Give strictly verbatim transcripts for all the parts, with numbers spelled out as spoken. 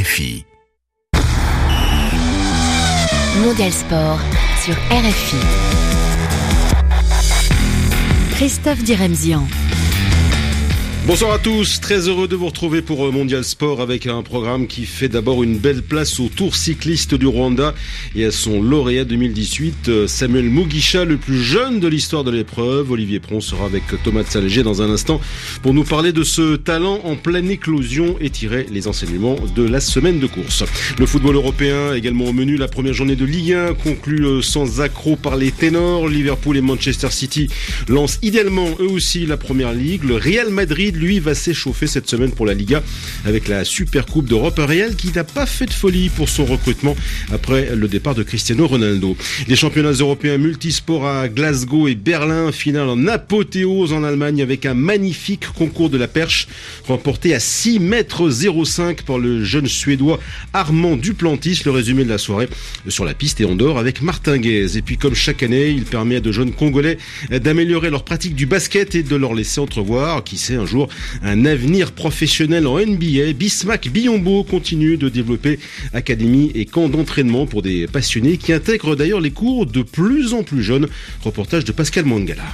F I. Mondial Sport sur R F I. Christophe Diremzian. Bonsoir à tous, très heureux de vous retrouver pour Mondial Sport avec un programme qui fait d'abord une belle place au Tour cycliste du Rwanda et à son lauréat deux mille dix-huit, Samuel Mugisha, le plus jeune de l'histoire de l'épreuve. Olivier Pron sera avec Thomas Tsalger dans un instant pour nous parler de ce talent en pleine éclosion et tirer les enseignements de la semaine de course. Le football européen également au menu, la première journée de Ligue un conclue sans accroc par les ténors. Liverpool et Manchester City lancent idéalement eux aussi la première ligue. Le Real Madrid lui va s'échauffer cette semaine pour la Liga avec la Super Coupe d'Europe. Un Real qui n'a pas fait de folie pour son recrutement après le départ de Cristiano Ronaldo. Les championnats européens multisports à Glasgow et Berlin, finale en apothéose en Allemagne avec un magnifique concours de la perche remporté à six mètres zéro cinq par le jeune Suédois Armand Duplantis. Le résumé de la soirée sur la piste et en dehors avec Martin Guez. Et puis comme chaque année, il permet à de jeunes Congolais d'améliorer leur pratique du basket et de leur laisser entrevoir, qui sait, un jour un avenir professionnel en N B A. Bismack Biyombo continue de développer académie et camp d'entraînement pour des passionnés qui intègrent d'ailleurs les cours de plus en plus jeunes. Reportage de Pascal Mangala.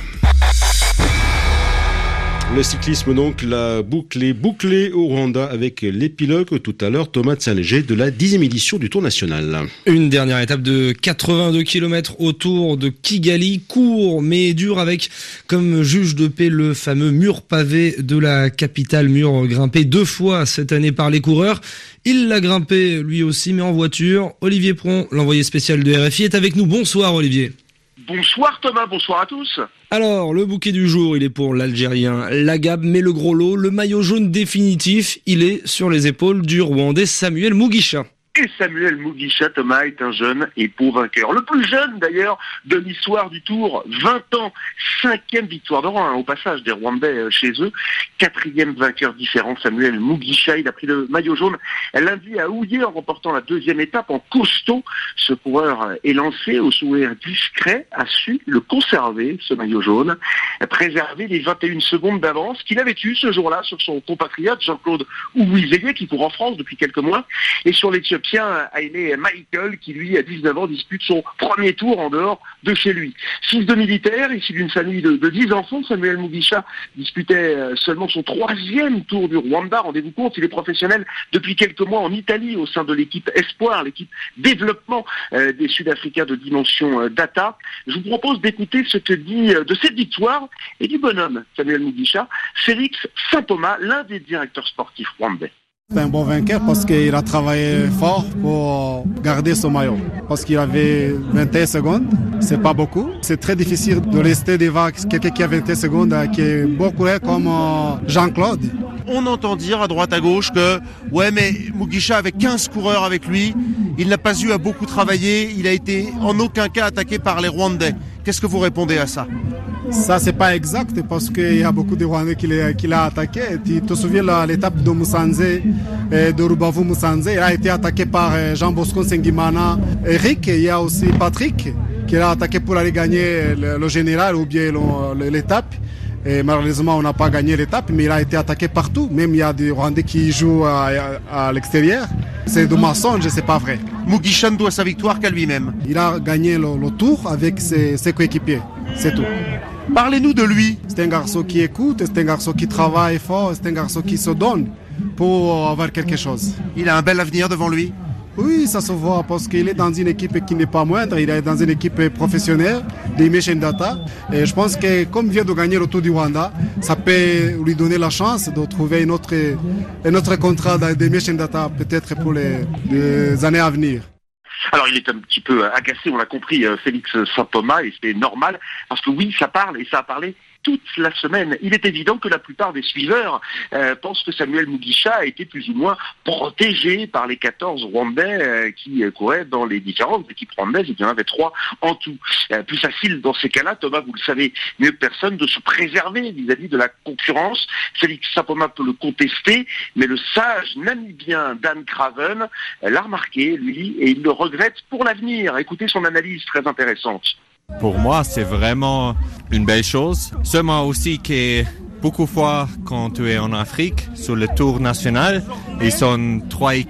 Le cyclisme donc, la boucle est bouclée au Rwanda avec l'épilogue tout à l'heure, Thomas Tsalger de la dixième édition du Tour national. Une dernière étape de quatre-vingt-deux kilomètres autour de Kigali, court mais dur avec comme juge de paix le fameux mur pavé de la capitale, mur grimpé deux fois cette année par les coureurs. Il l'a grimpé lui aussi mais en voiture. Olivier Pron, l'envoyé spécial de R F I, est avec nous. Bonsoir Olivier. Bonsoir Thomas, bonsoir à tous. Alors, le bouquet du jour, il est pour l'Algérien Lagab, mais le gros lot, le maillot jaune définitif, il est sur les épaules du Rwandais Samuel Mugisha. Et Samuel Mugisha, Thomas, est un jeune et beau vainqueur. Le plus jeune, d'ailleurs, de l'histoire du Tour. vingt ans, cinquième victoire de rang, hein, au passage des Rwandais chez eux. Quatrième vainqueur différent, Samuel Mugisha. Il a pris le maillot jaune lundi à Houillé en remportant la deuxième étape en costaud. Ce coureur est lancé au sourire discret, a su le conserver, ce maillot jaune, préserver les vingt et une secondes d'avance qu'il avait eu ce jour-là sur son compatriote Jean-Claude Ouizeye, qui court en France depuis quelques mois, et sur l'Éthiopien Haile Michael, qui lui, à dix-neuf ans, dispute son premier tour en dehors de chez lui. Fils de militaire, issu d'une famille de, de dix enfants, Samuel Mugisha disputait seulement son troisième tour du Rwanda. Rendez-vous compte, il est professionnel depuis quelques mois en Italie au sein de l'équipe Espoir, l'équipe développement euh, des Sud-Africains de dimension euh, data. Je vous propose d'écouter ce que dit euh, de cette victoire et du bonhomme Samuel Mugisha, Félix Saint-Thomas, l'un des directeurs sportifs rwandais. C'est un bon vainqueur parce qu'il a travaillé fort pour garder son maillot. Parce qu'il avait vingt et un secondes, c'est pas beaucoup. C'est très difficile de rester devant quelqu'un qui a vingt et un secondes, qui est bon coureur comme Jean-Claude. On entend dire à droite à gauche que ouais mais Mugisha avait quinze coureurs avec lui, il n'a pas eu à beaucoup travailler, il a été en aucun cas attaqué par les Rwandais. Qu'est-ce que vous répondez à ça ? Ça, c'est pas exact parce qu'il y a beaucoup de Rwandais qui l'a, qui l'a attaqué. Tu te souviens de l'étape de Musanze, de Rubavu Musanze, il a été attaqué par Jean Bosco Nsengimana, Eric, il y a aussi Patrick qui l'a attaqué pour aller gagner le, le général ou bien le, l'étape. Et malheureusement, on n'a pas gagné l'étape, mais il a été attaqué partout. Même il y a des Rwandais qui jouent à, à, à l'extérieur. C'est de mensonge, c'est pas vrai. Mugisha ne doit sa victoire qu'à lui-même. Il a gagné le, le tour avec ses, ses coéquipiers, c'est tout. Parlez-nous de lui. C'est un garçon qui écoute, c'est un garçon qui travaille fort, c'est un garçon qui se donne pour avoir quelque chose. Il a un bel avenir devant lui. Oui, ça se voit parce qu'il est dans une équipe qui n'est pas moindre, il est dans une équipe professionnelle, des Mission Data. Et je pense que comme il vient de gagner le Tour du Rwanda, ça peut lui donner la chance de trouver un autre, un autre contrat des Mission Data peut-être pour les, les années à venir. Alors il est un petit peu agacé, on l'a compris, Félix Saint-Thomas, et c'est normal, parce que oui, ça parle, et ça a parlé toute la semaine. Il est évident que la plupart des suiveurs euh, pensent que Samuel Mugisha a été plus ou moins protégé par les quatorze Rwandais euh, qui euh, couraient dans les différentes équipes rwandaises. Il y en avait trois en tout. Euh, plus facile dans ces cas-là, Thomas, vous le savez mieux que personne, de se préserver vis-à-vis de la concurrence. Félix Saint-Thomas peut le contester, mais le sage namibien Dan Craven euh, l'a remarqué, lui, et il le regrette pour l'avenir. Écoutez son analyse très intéressante. Pour moi, c'est vraiment une belle chose. Seulement aussi que beaucoup de fois, quand tu es en Afrique, sur le tour national, ils sont trois équipes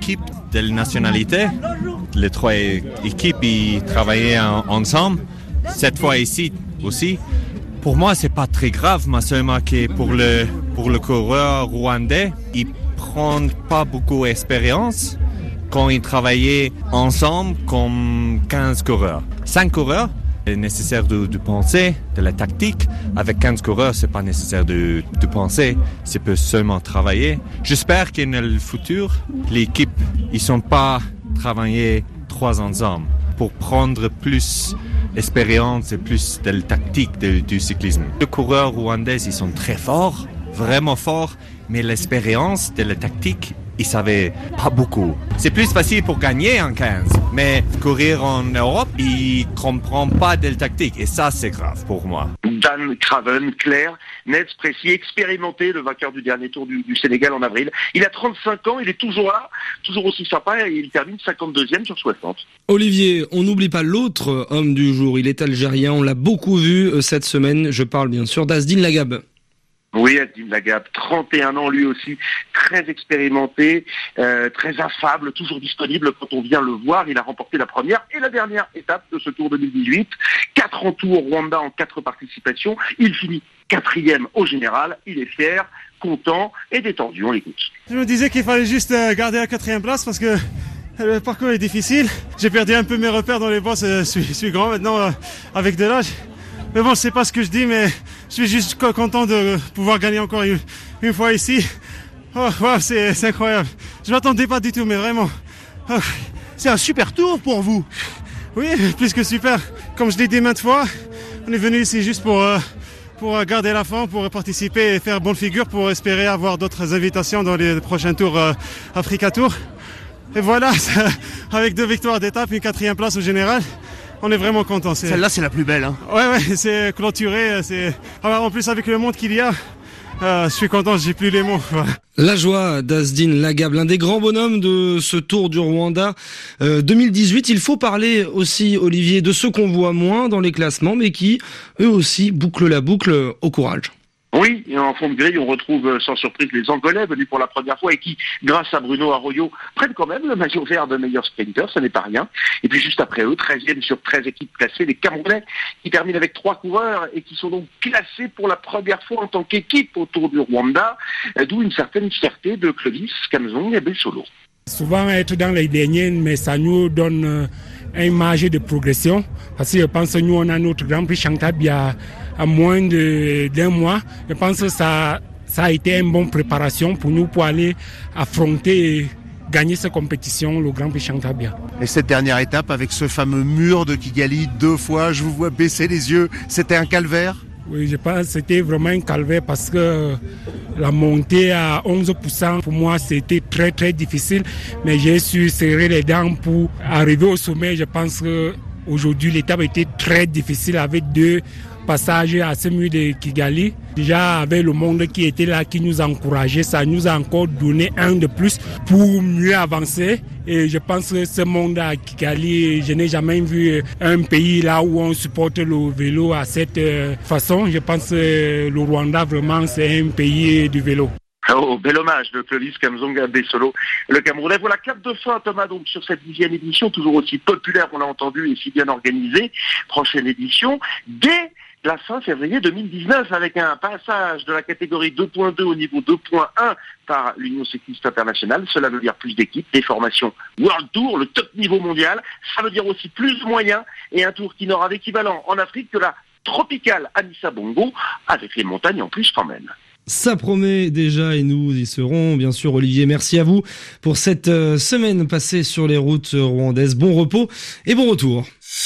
de nationalité. Les trois équipes ils travaillaient en, ensemble. Cette fois ici aussi. Pour moi, c'est pas très grave, mais seulement que pour le pour le coureur rwandais, il prend pas beaucoup d'expérience quand ils travaillaient ensemble comme quinze coureurs. cinq coureurs, c'est nécessaire de, de penser, de la tactique. Avec quinze coureurs, c'est pas nécessaire de, de penser, c'est peut seulement travailler. J'espère que dans le futur, l'équipe, ils sont pas travaillés trois ensemble pour prendre plus d'expérience et plus de la tactique de, du cyclisme. Les coureurs rwandais, ils sont très forts, vraiment forts, mais l'expérience de la tactique, ils savaient pas beaucoup. C'est plus facile pour gagner en quinze, mais courir en Europe, ils comprennent pas de la tactique, et ça, c'est grave pour moi. Dan Craven, clair, net, précis, expérimenté, le vainqueur du dernier tour du, du Sénégal en avril. Il a trente-cinq ans, il est toujours là, toujours aussi sympa, et il termine cinquante-deuxième sur soixante. Olivier, on n'oublie pas l'autre homme du jour, il est algérien, on l'a beaucoup vu cette semaine, je parle bien sûr d'Azdine Lagab. Oui, Azdine Lagab, trente et un ans lui aussi, très expérimenté, euh, très affable, toujours disponible quand on vient le voir. Il a remporté la première et la dernière étape de ce Tour deux mille dix-huit. Quatre en tout au Rwanda en quatre participations. Il finit quatrième au général. Il est fier, content et détendu. On l'écoute. Je me disais qu'il fallait juste garder la quatrième place parce que le parcours est difficile. J'ai perdu un peu mes repères dans les bosses. Je suis, je suis grand maintenant euh, avec de l'âge. Mais bon, je sais pas ce que je dis, mais je suis juste content de pouvoir gagner encore une, une fois ici. Oh, wow, c'est, c'est incroyable. Je m'attendais pas du tout, mais vraiment. Oh. C'est un super tour pour vous. Oui, plus que super. Comme je l'ai dit maintes fois, on est venu ici juste pour, euh, pour garder la forme, pour participer et faire bonne figure, pour espérer avoir d'autres invitations dans les prochains tours euh, Africa Tour. Et voilà, ça, avec deux victoires d'étape, une quatrième place au général. On est vraiment content. C'est... Celle-là, c'est la plus belle. Hein. Ouais, ouais, c'est clôturé. C'est... Alors, en plus, avec le monde qu'il y a, euh, je suis content, j'ai plus les mots. Voilà. La joie d'Azdine Lagab, l'un des grands bonhommes de ce Tour du Rwanda euh, deux mille dix-huit. Il faut parler aussi, Olivier, de ceux qu'on voit moins dans les classements, mais qui, eux aussi, bouclent la boucle au courage. Oui, et en fond de grille, on retrouve sans surprise les Angolais venus pour la première fois et qui, grâce à Bruno Arroyo, prennent quand même le maillot vert de meilleur sprinter, ça n'est pas rien. Et puis juste après eux, treizième sur treize équipes classées, les Camerounais qui terminent avec trois coureurs et qui sont donc classés pour la première fois en tant qu'équipe au Tour du Rwanda, d'où une certaine fierté de Clovis, Kamzong et Bessolo. Souvent être dans les derniers, mais ça nous donne une marge de progression. Parce que je pense que nous, on a notre Grand Prix Chantabia à moins de, d'un mois. Je pense que ça, ça a été une bonne préparation pour nous pour aller affronter et gagner cette compétition, le Grand Prix Chantabia. Et cette dernière étape avec ce fameux mur de Kigali, deux fois, je vous vois baisser les yeux, c'était un calvaire? Oui, je pense que c'était vraiment un calvaire parce que la montée à onze pour cent, pour moi, c'était très très difficile. Mais j'ai su serrer les dents pour arriver au sommet. Je pense qu'aujourd'hui, l'étape était très difficile avec deux passages à ce mur de Kigali. Déjà, avec le monde qui était là, qui nous encourageait, ça nous a encore donné un de plus pour mieux avancer. Et je pense que ce monde à Kigali, je n'ai jamais vu un pays là où on supporte le vélo à cette façon. Je pense que le Rwanda, vraiment, c'est un pays du vélo. Oh, bel hommage de Clovis Kamzong à Bessolo, le Camerounais. Voilà, cap de fin, Thomas, donc sur cette dixième édition, toujours aussi populaire, on l'a entendu, et si bien organisée. Prochaine édition, dès la fin février deux mille dix-neuf, avec un passage de la catégorie deux point deux au niveau deux point un par l'Union cycliste internationale. Cela veut dire plus d'équipes, des formations World Tour, le top niveau mondial. Ça veut dire aussi plus de moyens et un tour qui n'aura d'équivalent en Afrique que la tropicale Anissa Bongo, avec les montagnes en plus quand même. Ça promet déjà et nous y serons. Bien sûr, Olivier, merci à vous pour cette semaine passée sur les routes rwandaises. Bon repos et bon retour.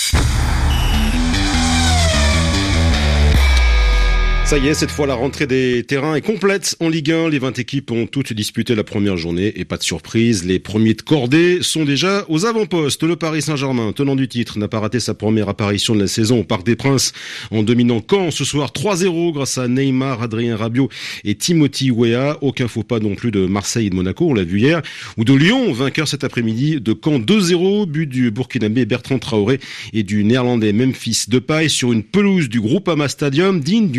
Ça y est, cette fois la rentrée des terrains est complète en Ligue un. Les vingt équipes ont toutes disputé la première journée et pas de surprise, les premiers de cordée sont déjà aux avant-postes. Le Paris Saint-Germain, tenant du titre, n'a pas raté sa première apparition de la saison au Parc des Princes en dominant Caen ce soir trois zéro grâce à Neymar, Adrien Rabiot et Timothy Weah. Aucun faux pas non plus de Marseille et de Monaco, on l'a vu hier, ou de Lyon, vainqueur cet après-midi de Caen deux zéro, but du Burkinabé Bertrand Traoré et du Néerlandais Memphis Depay sur une pelouse du Groupama Stadium digne d'une topie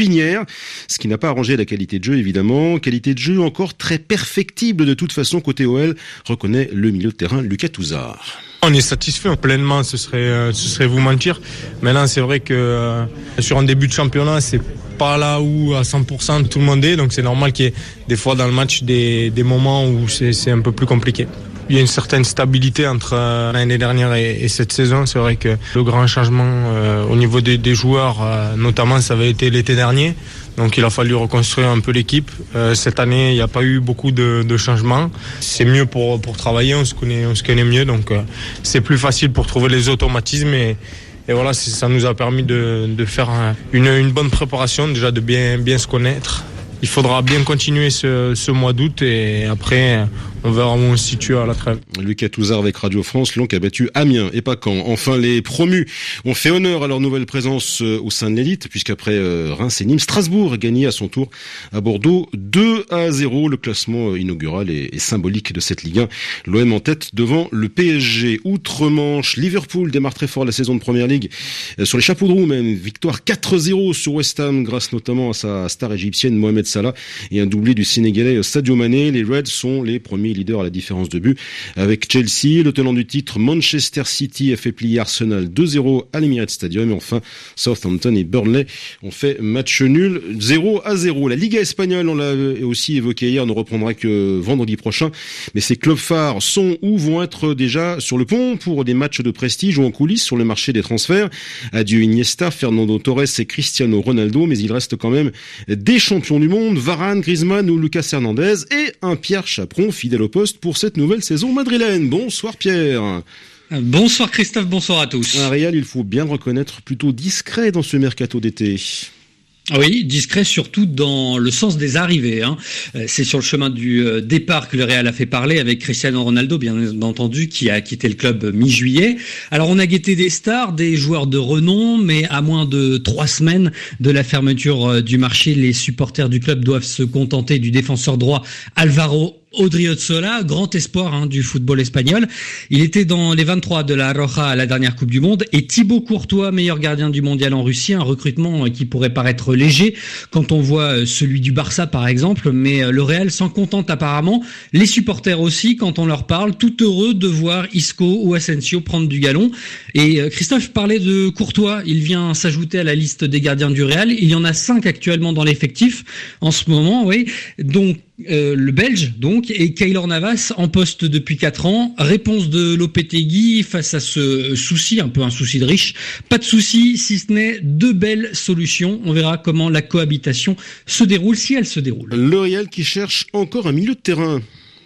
pépinière, ce qui n'a pas arrangé la qualité de jeu évidemment. Qualité de jeu encore très perfectible de toute façon côté O L, reconnaît le milieu de terrain Lucas Touzard. On est satisfait pleinement, ce serait, euh, ce serait vous mentir. Maintenant, c'est vrai que euh, sur un début de championnat, c'est pas là où à cent pour cent tout le monde est, donc c'est normal qu'il y ait des fois dans le match des, des moments où c'est, c'est un peu plus compliqué. Il y a une certaine stabilité entre euh, l'année dernière et, et cette saison. C'est vrai que le grand changement euh, au niveau des, des joueurs, euh, notamment, ça avait été l'été dernier. Donc il a fallu reconstruire un peu l'équipe. Euh, cette année, il n'y a pas eu beaucoup de, de changements. C'est mieux pour, pour travailler, on se connaît, on se connaît mieux. Donc euh, c'est plus facile pour trouver les automatismes. Et, et voilà, ça nous a permis de, de faire une, une bonne préparation, déjà de bien, bien se connaître. Il faudra bien continuer ce, ce mois d'août et après on verra où on se situe à la trêve. Lucas Touzard avec Radio France, Lyon qui a battu Amiens et pas Caen. Enfin, les promus ont fait honneur à leur nouvelle présence au sein de l'élite, puisqu'après Reims et Nîmes, Strasbourg a gagné à son tour à Bordeaux deux à zéro. Le classement inaugural est symbolique de cette Ligue un. L'O M en tête devant le P S G. Outre-Manche, Liverpool démarre très fort la saison de Première Ligue sur les chapeaux de roue même. Victoire quatre zéro sur West Ham grâce notamment à sa star égyptienne Mohamed Salah et un doublé du Sénégalais Sadio Mané. Les Reds sont les premiers leaders à la différence de but avec Chelsea. Le tenant du titre Manchester City a fait plier Arsenal deux zéro à l'Emirates Stadium et enfin Southampton et Burnley ont fait match nul zéro à zéro. La Liga espagnole, on l'a aussi évoqué hier, ne reprendra que vendredi prochain, mais ces clubs phares sont ou vont être déjà sur le pont pour des matchs de prestige ou en coulisses sur le marché des transferts. Adieu Iniesta, Fernando Torres et Cristiano Ronaldo, mais il reste quand même des champions du monde, Varane, Griezmann ou Lucas Hernandez et un Pierre Chaperon fidèle au poste pour cette nouvelle saison madrilène. Bonsoir Pierre. Bonsoir Christophe, bonsoir à tous. Un Real, il faut bien le reconnaître, plutôt discret dans ce mercato d'été. Oui, discret surtout dans le sens des arrivées. Hein. C'est sur le chemin du départ que le Real a fait parler avec Cristiano Ronaldo, bien entendu, qui a quitté le club mi-juillet. Alors on a guetté des stars, des joueurs de renom, mais à moins de trois semaines de la fermeture du marché, les supporters du club doivent se contenter du défenseur droit Alvaro Odriozola, grand espoir hein, du football espagnol. Il était dans les vingt-trois de la Roja à la dernière Coupe du Monde. Et Thibaut Courtois, meilleur gardien du mondial en Russie, un recrutement qui pourrait paraître léger quand on voit celui du Barça par exemple. Mais le Real s'en contente apparemment. Les supporters aussi, quand on leur parle, tout heureux de voir Isco ou Asensio prendre du galon. Et Christophe parlait de Courtois. Il vient s'ajouter à la liste des gardiens du Real. Il y en a cinq actuellement dans l'effectif en ce moment, oui. Donc, Euh, le Belge donc et Keylor Navas en poste depuis quatre ans. Réponse de Lopetegui face à ce souci, un peu un souci de riche. Pas de souci si ce n'est deux belles solutions. On verra comment la cohabitation se déroule si elle se déroule. Le Real qui cherche encore un milieu de terrain.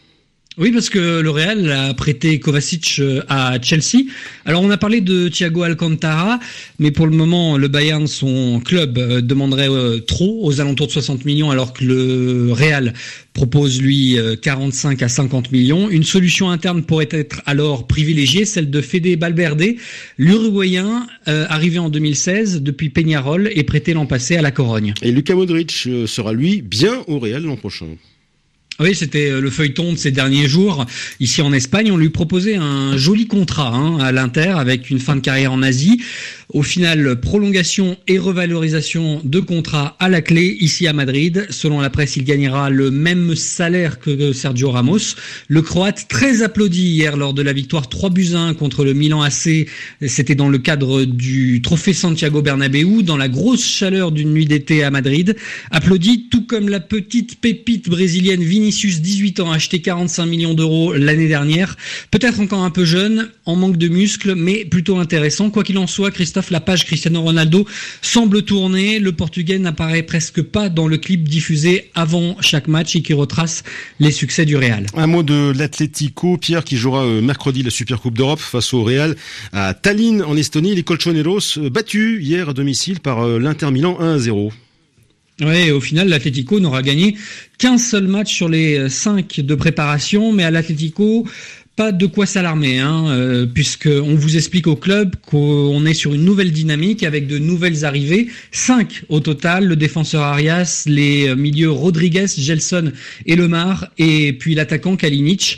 Oui, parce que le Real a prêté Kovacic à Chelsea. Alors, on a parlé de Thiago Alcantara, mais pour le moment, le Bayern, son club, demanderait trop, aux alentours de soixante millions, alors que le Real propose, lui, quarante-cinq à cinquante millions. Une solution interne pourrait être alors privilégiée, celle de Fede Valverde, l'Uruguayen, euh, arrivé en deux mille seize depuis Peñarol et prêté l'an passé à la Corogne. Et Luka Modric sera, lui, bien au Real l'an prochain. Oui, c'était le feuilleton de ces derniers jours. Ici en Espagne, on lui proposait un joli contrat hein, à l'Inter avec une fin de carrière en Asie. Au final, prolongation et revalorisation de contrat à la clé ici à Madrid. Selon la presse, il gagnera le même salaire que Sergio Ramos. Le Croate, très applaudi hier lors de la victoire trois buts à un contre le Milan A C. C'était dans le cadre du trophée Santiago Bernabéu, dans la grosse chaleur d'une nuit d'été à Madrid. Applaudi, tout comme la petite pépite brésilienne Vinicius, dix-huit ans, acheté quarante-cinq millions d'euros l'année dernière. Peut-être encore un peu jeune, en manque de muscles, mais plutôt intéressant. Quoi qu'il en soit, Christophe, la page Cristiano Ronaldo semble tourner. Le Portugais n'apparaît presque pas dans le clip diffusé avant chaque match et qui retrace les succès du Real. Un mot de l'Atlético, Pierre, qui jouera mercredi la Supercoupe d'Europe face au Real à Tallinn en Estonie. Les Colchoneros battus hier à domicile par l'Inter Milan un à zéro. Ouais, au final, l'Atlético n'aura gagné qu'un seul match sur les cinq de préparation, mais à l'Atlético, pas de quoi s'alarmer, hein, euh, puisqu'on vous explique au club qu'on est sur une nouvelle dynamique avec de nouvelles arrivées. Cinq au total, le défenseur Arias, les milieux Rodriguez, Gelson et Lemar, et puis l'attaquant Kalinic.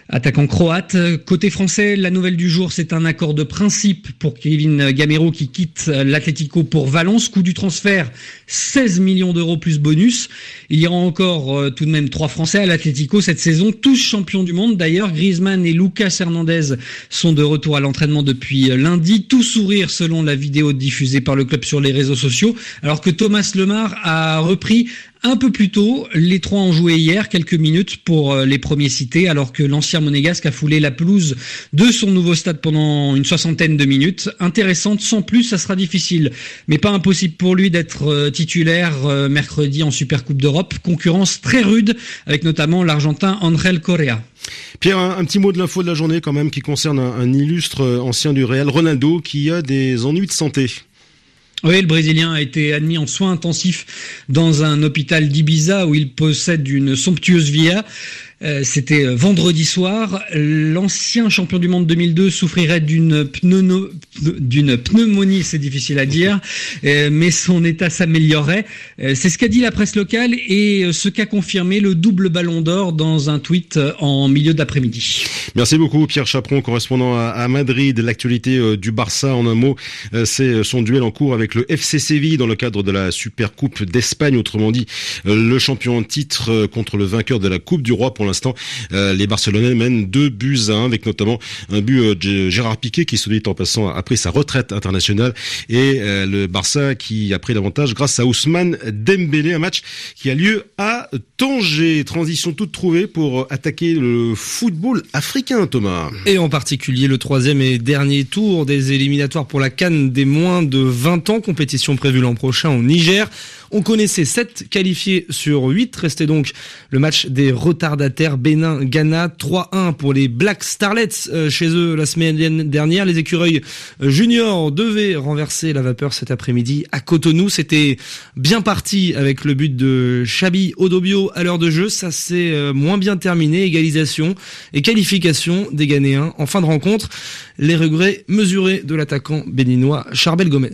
Attaquant croate. Côté français, la nouvelle du jour, c'est un accord de principe pour Kevin Gamero qui quitte l'Atlético pour Valence. Coût du transfert, seize millions d'euros plus bonus. Il y aura encore euh, tout de même trois Français à l'Atlético cette saison, tous champions du monde d'ailleurs. Griezmann et Lucas Hernandez sont de retour à l'entraînement depuis lundi. Tout sourire selon la vidéo diffusée par le club sur les réseaux sociaux. Alors que Thomas Lemar a repris un peu plus tôt. Les trois ont joué hier quelques minutes pour les premiers cités, alors que l'ancien monégasque a foulé la pelouse de son nouveau stade pendant une soixantaine de minutes. Intéressante, sans plus, ça sera difficile, mais pas impossible pour lui d'être titulaire mercredi en Supercoupe d'Europe. Concurrence très rude, avec notamment l'Argentin Ángel Correa. Pierre, un, un petit mot de l'info de la journée quand même qui concerne un, un illustre ancien du Real, Ronaldo, qui a des ennuis de santé. Oui, le Brésilien a été admis en soins intensifs dans un hôpital d'Ibiza où il possède une somptueuse villa. Euh, c'était vendredi soir. L'ancien champion du monde deux mille deux souffrirait d'une, pneumo, d'une pneumonie, c'est difficile à dire, euh, mais son état s'améliorerait. Euh, c'est ce qu'a dit la presse locale et ce qu'a confirmé le double ballon d'or dans un tweet en milieu d'après-midi. Merci beaucoup Pierre Chaperon, correspondant à, à Madrid. L'actualité euh, du Barça en un mot, euh, c'est son duel en cours avec le F C Séville dans le cadre de la Supercoupe d'Espagne. Autrement dit, euh, le champion en titre euh, contre le vainqueur de la Coupe du Roi. Pour l'instant, euh, les Barcelonais mènent deux buts à un, avec notamment un but euh, de Gérard Piqué qui, se dit en passant, a pris sa retraite internationale, et euh, le Barça qui a pris l'avantage grâce à Ousmane Dembélé. Un match qui a lieu à Tanger. Transition toute trouvée pour attaquer le football africain, Thomas. Et en particulier le troisième et dernier tour des éliminatoires pour la CAN des moins de vingt ans, compétition prévue l'an prochain au Niger. On connaissait sept qualifiés sur huit. Restait donc le match des retardataires Bénin-Ghana, trois un pour les Black Starlets euh, chez eux la semaine dernière. Les écureuils juniors devaient renverser la vapeur cet après-midi à Cotonou. C'était bien parti avec le but de Chabi Odobio à l'heure de jeu. Ça s'est euh, moins bien terminé. Égalisation et qualification des Ghanéens en fin de rencontre. Les regrets mesurés de l'attaquant béninois Charbel Gomez.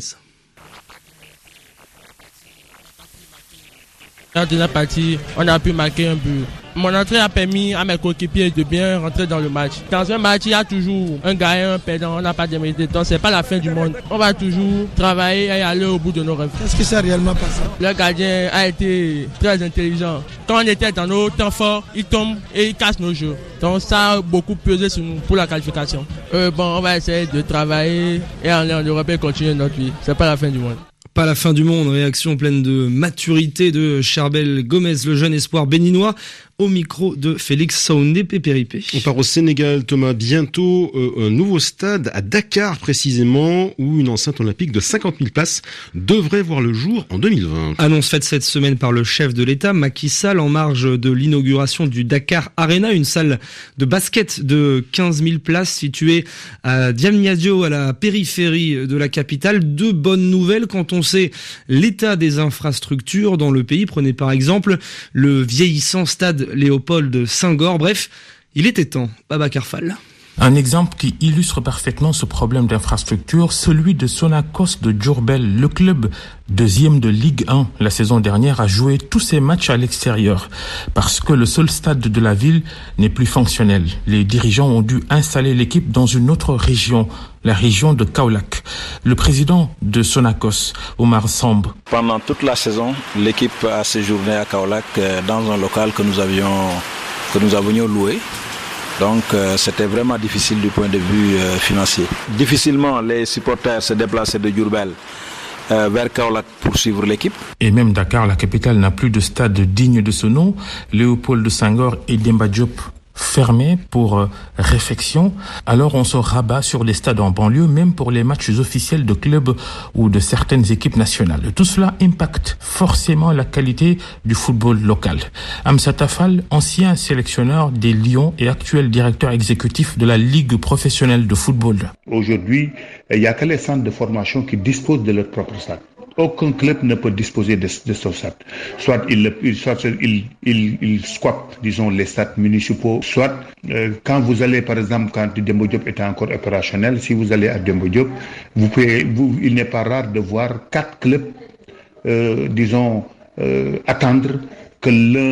Dans la deuxième partie, on a pu marquer un but. Mon entrée a permis à mes coéquipiers de bien rentrer dans le match. Dans un match, il y a toujours un gagnant, un perdant, on n'a pas de mérite. Donc c'est pas la fin du monde. On va toujours travailler et aller au bout de nos rêves. Qu'est-ce qui s'est réellement passé? Le gardien a été très intelligent. Quand on était dans nos temps forts, il tombe et il casse nos jeux. Donc ça a beaucoup pesé sur nous pour la qualification. Euh, bon, on va essayer de travailler et aller en Europe et continuer notre vie. C'est pas la fin du monde. Pas la fin du monde, réaction pleine de maturité de Charbel Gomez, le jeune espoir béninois, au micro de Félix Saoundé Pépéripé. On part au Sénégal, Thomas. Bientôt, euh, un nouveau stade à Dakar, précisément, où une enceinte olympique de cinquante mille places devrait voir le jour en deux mille vingt. Annonce faite cette semaine par le chef de l'État, Macky Sall, en marge de l'inauguration du Dakar Arena, une salle de basket de quinze mille places située à Diamniadio, à la périphérie de la capitale. Deux bonnes nouvelles quand on sait l'état des infrastructures dans le pays. Prenez par exemple le vieillissant stade Léopold Senghor. Bref, il était temps. Babacar Fall. Un exemple qui illustre parfaitement ce problème d'infrastructure, celui de Sonacos de Diourbel. Le club deuxième de Ligue un la saison dernière a joué tous ses matchs à l'extérieur parce que le seul stade de la ville n'est plus fonctionnel. Les dirigeants ont dû installer l'équipe dans une autre région, la région de Kaolack. Le président de Sonacos, Omar Samb. Pendant toute la saison, l'équipe a séjourné à Kaolack dans un local que nous avions, que nous avions loué. Donc euh, c'était vraiment difficile du point de vue euh, financier. Difficilement, les supporters se déplaçaient de Diourbel euh, vers Kaolack pour suivre l'équipe. Et même Dakar, la capitale, n'a plus de stade digne de ce nom. Léopold Senghor et Demba Diop fermés pour euh, réfection. Alors on se rabat sur des stades en banlieue, même pour les matchs officiels de clubs ou de certaines équipes nationales. Tout cela impacte forcément la qualité du football local. Amsata Fall, ancien sélectionneur des Lions et actuel directeur exécutif de la Ligue professionnelle de football. Aujourd'hui, il n'y a que les centres de formation qui disposent de leur propre stade. Aucun club ne peut disposer de, de son stade. Soit il, soit il, il, il squatte, disons, les stades municipaux, soit euh, quand vous allez, par exemple, quand Demba Diop était encore opérationnel, si vous allez à Demba Diop, vous pouvez, vous, il n'est pas rare de voir quatre clubs, euh, disons, euh, attendre que l'un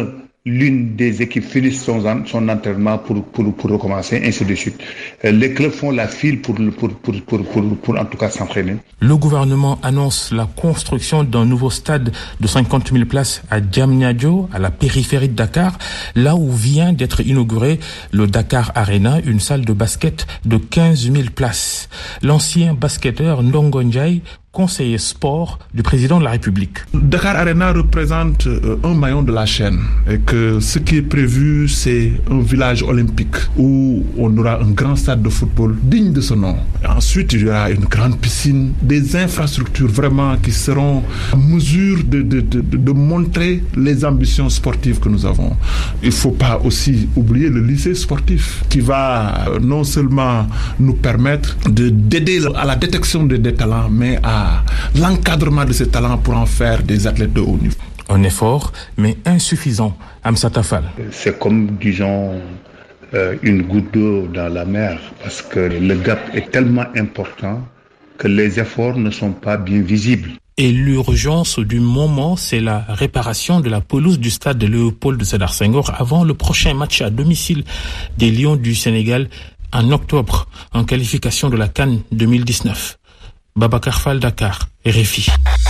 l'une des équipes finisse son, son entraînement pour, pour, pour recommencer, ainsi de suite. Les clubs font la file pour, pour, pour, pour, pour, pour en tout cas s'entraîner. Le gouvernement annonce la construction d'un nouveau stade de cinquante mille places à Diamniadio, à la périphérie de Dakar, là où vient d'être inauguré le Dakar Arena, une salle de basket de quinze mille places. L'ancien basketteur Ndongo Ndiaye, conseiller sport du président de la République. Dakar Arena représente euh, un maillon de la chaîne et que ce qui est prévu, c'est un village olympique où on aura un grand stade de football digne de ce nom. Et ensuite, il y aura une grande piscine, des infrastructures vraiment qui seront en mesure de, de, de, de montrer les ambitions sportives que nous avons. Il ne faut pas aussi oublier le lycée sportif qui va euh, non seulement nous permettre de, d'aider à la détection de, des talents, mais à l'encadrement de ces talents pour en faire des athlètes de haut niveau. Un effort, mais insuffisant. Amsata Fall. C'est comme, disons, euh, une goutte d'eau dans la mer, parce que le gap est tellement important que les efforts ne sont pas bien visibles. Et l'urgence du moment, c'est la réparation de la pelouse du stade de Léopold Sédar Senghor avant le prochain match à domicile des Lions du Sénégal en octobre, en qualification de la CAN deux mille dix-neuf. Babacar Fall, Dakar, R F I.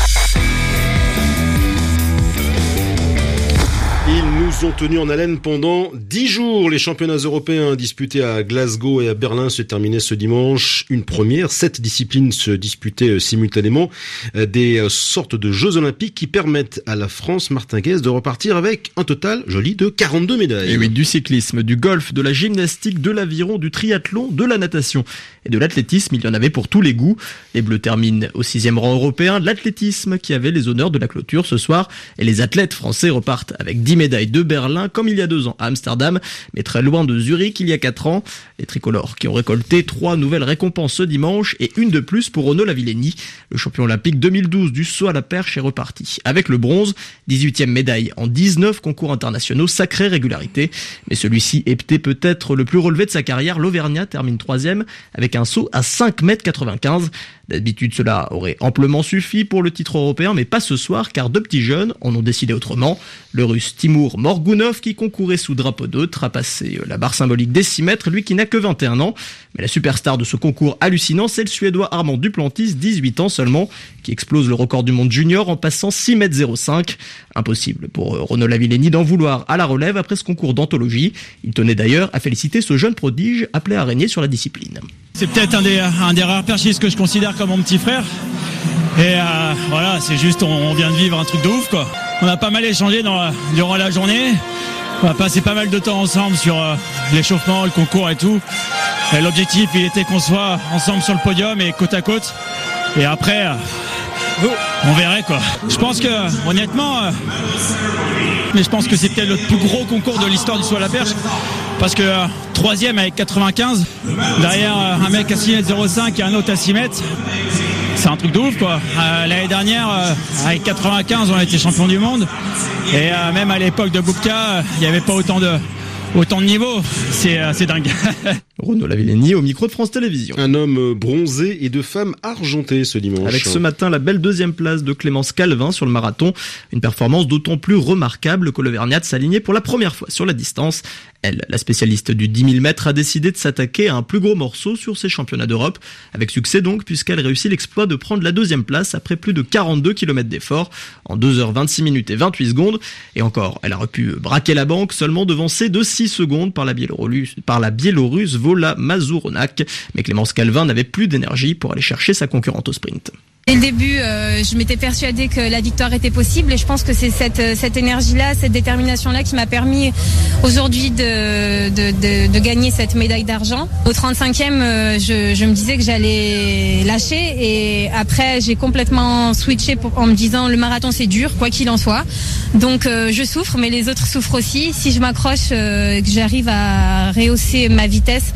Ils nous ont tenus en haleine pendant dix jours. Les championnats européens disputés à Glasgow et à Berlin se terminaient ce dimanche. Une première, sept disciplines se disputaient simultanément. Des sortes de Jeux Olympiques qui permettent à la France martingaise de repartir avec un total joli de quarante-deux médailles. Et oui, du cyclisme, du golf, de la gymnastique, de l'aviron, du triathlon, de la natation et de l'athlétisme. Il y en avait pour tous les goûts. Les Bleus terminent au sixième rang européen. L'athlétisme qui avait les honneurs de la clôture ce soir. Et les athlètes français repartent avec dix médailles de Berlin, comme il y a deux ans à Amsterdam, mais très loin de Zurich il y a quatre ans. Les tricolores qui ont récolté trois nouvelles récompenses ce dimanche et une de plus pour Renaud Lavillenie. Le champion olympique deux mille douze du saut à la perche est reparti avec le bronze, dix-huitième médaille en dix-neuf concours internationaux, sacrée régularité. Mais celui-ci était peut-être le plus relevé de sa carrière. L'Auvergnat termine troisième avec un saut à cinq mètres quatre-vingt-quinze. D'habitude, cela aurait amplement suffi pour le titre européen, mais pas ce soir, car deux petits jeunes en ont décidé autrement. Le russe Timur Morgunov, qui concourait sous drapeau d'hôte, a passé la barre symbolique des six mètres, lui qui n'a que vingt et un ans. Mais la superstar de ce concours hallucinant, c'est le Suédois Armand Duplantis, dix-huit ans seulement, qui explose le record du monde junior en passant six mètres zéro cinq. Impossible pour Renaud Lavillenie d'en vouloir à la relève après ce concours d'anthologie. Il tenait d'ailleurs à féliciter ce jeune prodige appelé à régner sur la discipline. C'est peut-être un des, un des rares perchistes que je considère comme mon petit frère. Et euh, voilà, c'est juste, on, on vient de vivre un truc de ouf, quoi. On a pas mal échangé dans la, durant la journée. On a passé pas mal de temps ensemble sur euh, l'échauffement, le concours et tout. Et l'objectif, il était qu'on soit ensemble sur le podium et côte à côte. Et après, euh, on verrait, quoi. Je pense que, honnêtement, euh, mais je pense que c'est peut-être le plus gros concours de l'histoire du saut à la perche. Parce que euh, troisième avec quatre-vingt-quinze, derrière euh, un mec à six mètres zéro cinq et un autre à six mètres, c'est un truc de ouf, quoi. Euh, l'année dernière, euh, avec quatre-vingt-quinze, on a été champion du monde. Et euh, même à l'époque de Boubka, il n'y avait pas autant de, autant de niveau. C'est, euh, c'est dingue. Renaud Lavillenie au micro de France Télévisions. Un homme bronzé et deux femmes argentées ce dimanche. Avec ce matin la belle deuxième place de Clémence Calvin sur le marathon. Une performance d'autant plus remarquable que l'Auvergnate s'alignait pour la première fois sur la distance. Elle, la spécialiste du dix mille mètres, a décidé de s'attaquer à un plus gros morceau sur ses championnats d'Europe. Avec succès donc, puisqu'elle réussit l'exploit de prendre la deuxième place après plus de quarante-deux kilomètres d'effort en deux heures vingt-six minutes et vingt-huit secondes. Et encore, elle aurait pu braquer la banque, seulement devancée de six secondes par la Biélorusse, par la Biélorusse Vola Mazuronak. Mais Clémence Calvin n'avait plus d'énergie pour aller chercher sa concurrente au sprint. Dès le début, euh, je m'étais persuadée que la victoire était possible et je pense que c'est cette, cette énergie-là, cette détermination-là qui m'a permis aujourd'hui de, de, de, de gagner cette médaille d'argent. Au trente-cinquième, euh, je, je me disais que j'allais lâcher et après j'ai complètement switché pour, en me disant le marathon c'est dur, quoi qu'il en soit. Donc euh, je souffre, mais les autres souffrent aussi. Si je m'accroche, euh, que j'arrive à rehausser ma vitesse,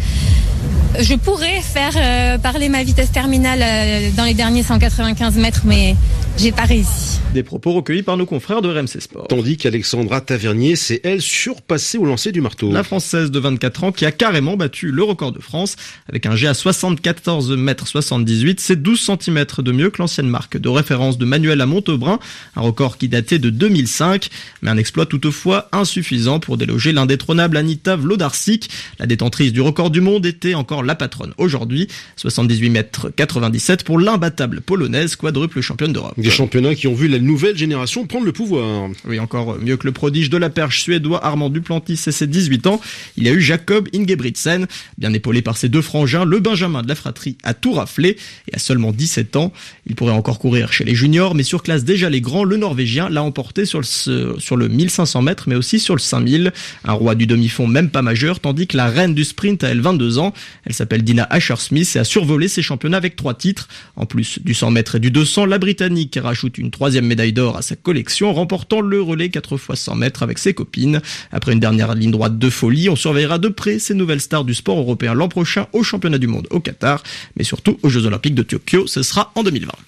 je pourrais faire euh, parler ma vitesse terminale euh, dans les derniers cent quatre-vingt-quinze mètres, mais j'ai pas réussi. Des propos recueillis par nos confrères de R M C Sport. Tandis qu'Alexandra Tavernier s'est, elle, surpassée au lancer du marteau. La Française de vingt-quatre ans qui a carrément battu le record de France avec un jet à soixante-quatorze mètres soixante-dix-huit. C'est douze centimètres de mieux que l'ancienne marque de référence de Manuela Montaubrain, un record qui datait de deux mille cinq, mais un exploit toutefois insuffisant pour déloger l'indétrônable Anita Wlodarczyk. La détentrice du record du monde était encore la patronne aujourd'hui. soixante-dix-huit mètres quatre-vingt-dix-sept pour l'imbattable polonaise, quadruple championne d'Europe. Des championnats qui ont vu la nouvelle génération prendre le pouvoir. Oui, encore mieux que le prodige de la perche suédois Armand Duplantis et ses dix-huit ans. Il y a eu Jacob Ingebrigtsen, bien épaulé par ses deux frangins, le Benjamin de la fratrie a tout raflé et à seulement dix-sept ans. Il pourrait encore courir chez les juniors, mais surclasse déjà les grands. Le Norvégien l'a emporté sur le, sur le mille cinq cents mètres, mais aussi sur le cinq mille. Un roi du demi-fond même pas majeur, tandis que la reine du sprint a elle vingt-deux ans. Elle s'appelle Dina Asher-Smith et a survolé ses championnats avec trois titres. En plus du cent mètres et du deux cents, la Britannique rajoute une troisième médaille d'or à sa collection, remportant le relais quatre fois cent mètres avec ses copines. Après une dernière ligne droite de folie, on surveillera de près ces nouvelles stars du sport européen l'an prochain au championnat du monde au Qatar, mais surtout aux Jeux Olympiques de Tokyo, ce sera en deux mille vingt.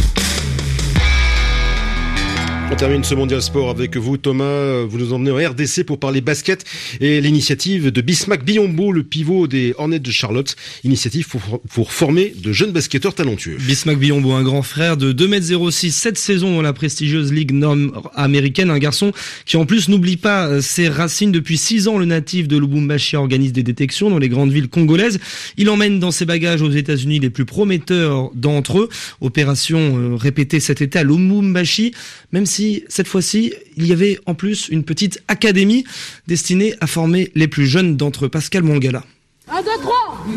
On termine ce Mondial Sport avec vous, Thomas. Vous nous emmenez en R D C pour parler basket et l'initiative de Bismack Biyombo, le pivot des Hornets de Charlotte. Initiative pour, pour former de jeunes basketteurs talentueux. Bismack Biyombo, un grand frère de deux mètres zéro six, sept saisons dans la prestigieuse ligue nord-américaine. Un garçon qui en plus n'oublie pas ses racines. Depuis six ans, le natif de Lubumbashi organise des détections dans les grandes villes congolaises. Il emmène dans ses bagages aux États-Unis les plus prometteurs d'entre eux. Opération répétée cet été à Lubumbashi, même si Si, cette fois-ci, il y avait en plus une petite académie destinée à former les plus jeunes d'entre eux. Pascal Mongala. un, deux, trois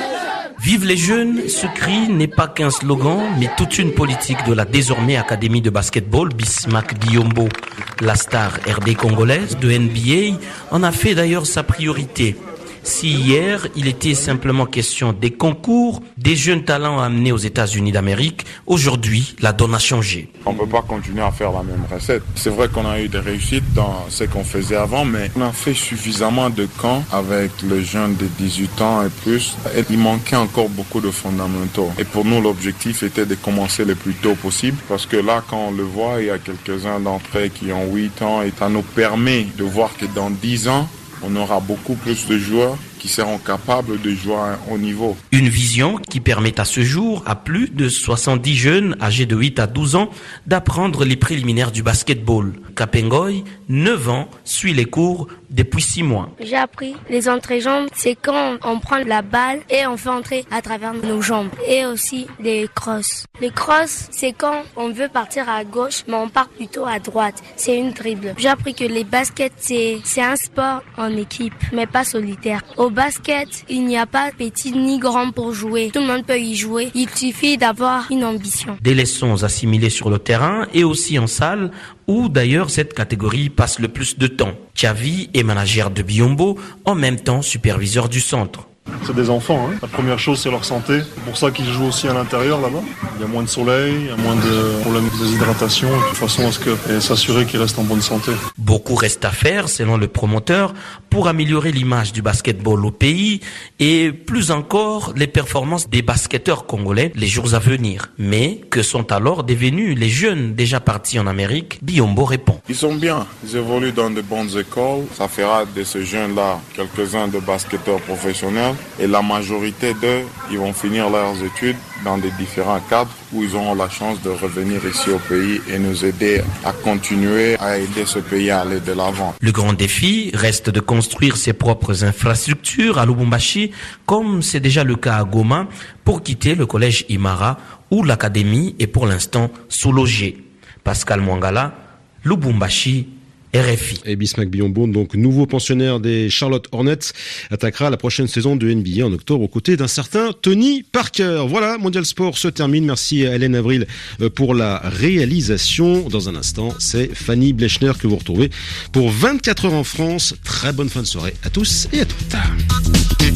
Vive les jeunes, ce cri n'est pas qu'un slogan, mais toute une politique de la désormais Académie de basketball Bismack Biyombo. La star R D congolaise de N B A en a fait d'ailleurs sa priorité. Si hier, il était simplement question des concours, des jeunes talents amenés aux États-Unis d'Amérique, aujourd'hui, la donne a changé. On ne peut pas continuer à faire la même recette. C'est vrai qu'on a eu des réussites dans ce qu'on faisait avant, mais on a fait suffisamment de camps avec les jeunes de dix-huit ans et plus. Et il manquait encore beaucoup de fondamentaux. Et pour nous, l'objectif était de commencer le plus tôt possible, parce que là, quand on le voit, il y a quelques-uns d'entre eux qui ont huit ans, et ça nous permet de voir que dans dix ans, on aura beaucoup plus de joueurs qui seront capables de jouer à un haut niveau. Une vision qui permet à ce jour à plus de soixante-dix jeunes âgés de huit à douze ans d'apprendre les préliminaires du basketball. Kapengoy, neuf ans, suit les cours depuis six mois. J'ai appris les entrées-jambes, c'est quand on prend la balle et on fait entrer à travers nos jambes. Et aussi les crosses. Les crosses, c'est quand on veut partir à gauche, mais on part plutôt à droite. C'est une dribble. J'ai appris que les baskets, c'est, c'est un sport en équipe, mais pas solitaire. Au basket, il n'y a pas petit ni grand pour jouer. Tout le monde peut y jouer. Il suffit d'avoir une ambition. Des leçons assimilées sur le terrain et aussi en salle, où d'ailleurs cette catégorie passe le plus de temps. Chavi est manager de Biyombo, en même temps superviseur du centre. C'est des enfants, hein. La première chose c'est leur santé. C'est pour ça qu'ils jouent aussi à l'intérieur là-bas. Il y a moins de soleil, il y a moins de problèmes de déshydratation, de toute façon à ce que et s'assurer qu'ils restent en bonne santé. Beaucoup reste à faire selon le promoteur pour améliorer l'image du basketball au pays et plus encore les performances des basketteurs congolais les jours à venir. Mais que sont alors devenus les jeunes déjà partis en Amérique? Biyombo répond. Ils sont bien, ils évoluent dans de bonnes écoles. Ça fera de ces jeunes-là quelques-uns de basketteurs professionnels. Et la majorité d'eux, ils vont finir leurs études dans des différents cadres où ils auront la chance de revenir ici au pays et nous aider à continuer à aider ce pays à aller de l'avant. Le grand défi reste de construire ses propres infrastructures à Lubumbashi, comme c'est déjà le cas à Goma, pour quitter le collège Imara où l'académie est pour l'instant sous-logée. Pascal Mwangala, Lubumbashi, R F I. Et Bismack Biyombo, donc nouveau pensionnaire des Charlotte Hornets, attaquera la prochaine saison de N B A en octobre aux côtés d'un certain Tony Parker. Voilà, Mondial Sport se termine. Merci à Hélène Avril pour la réalisation. Dans un instant, c'est Fanny Blechner que vous retrouvez pour vingt-quatre heures en France. Très bonne fin de soirée à tous et à toutes.